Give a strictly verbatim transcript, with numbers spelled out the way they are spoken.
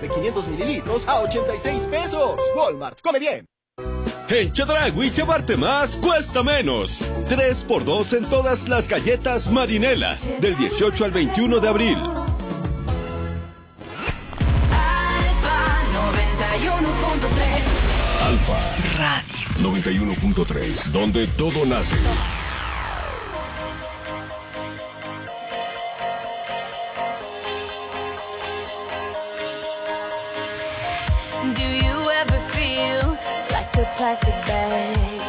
de quinientos mililitros a ochenta y seis pesos. Walmart, come bien. En Chedraui llevarte más cuesta menos. tres por dos en todas las galletas Marinela. Del dieciocho al veintiuno de abril. Alfa noventa y uno punto tres. Alfa Radio noventa y uno punto tres, donde todo nace. Do you ever feel like a plastic bag?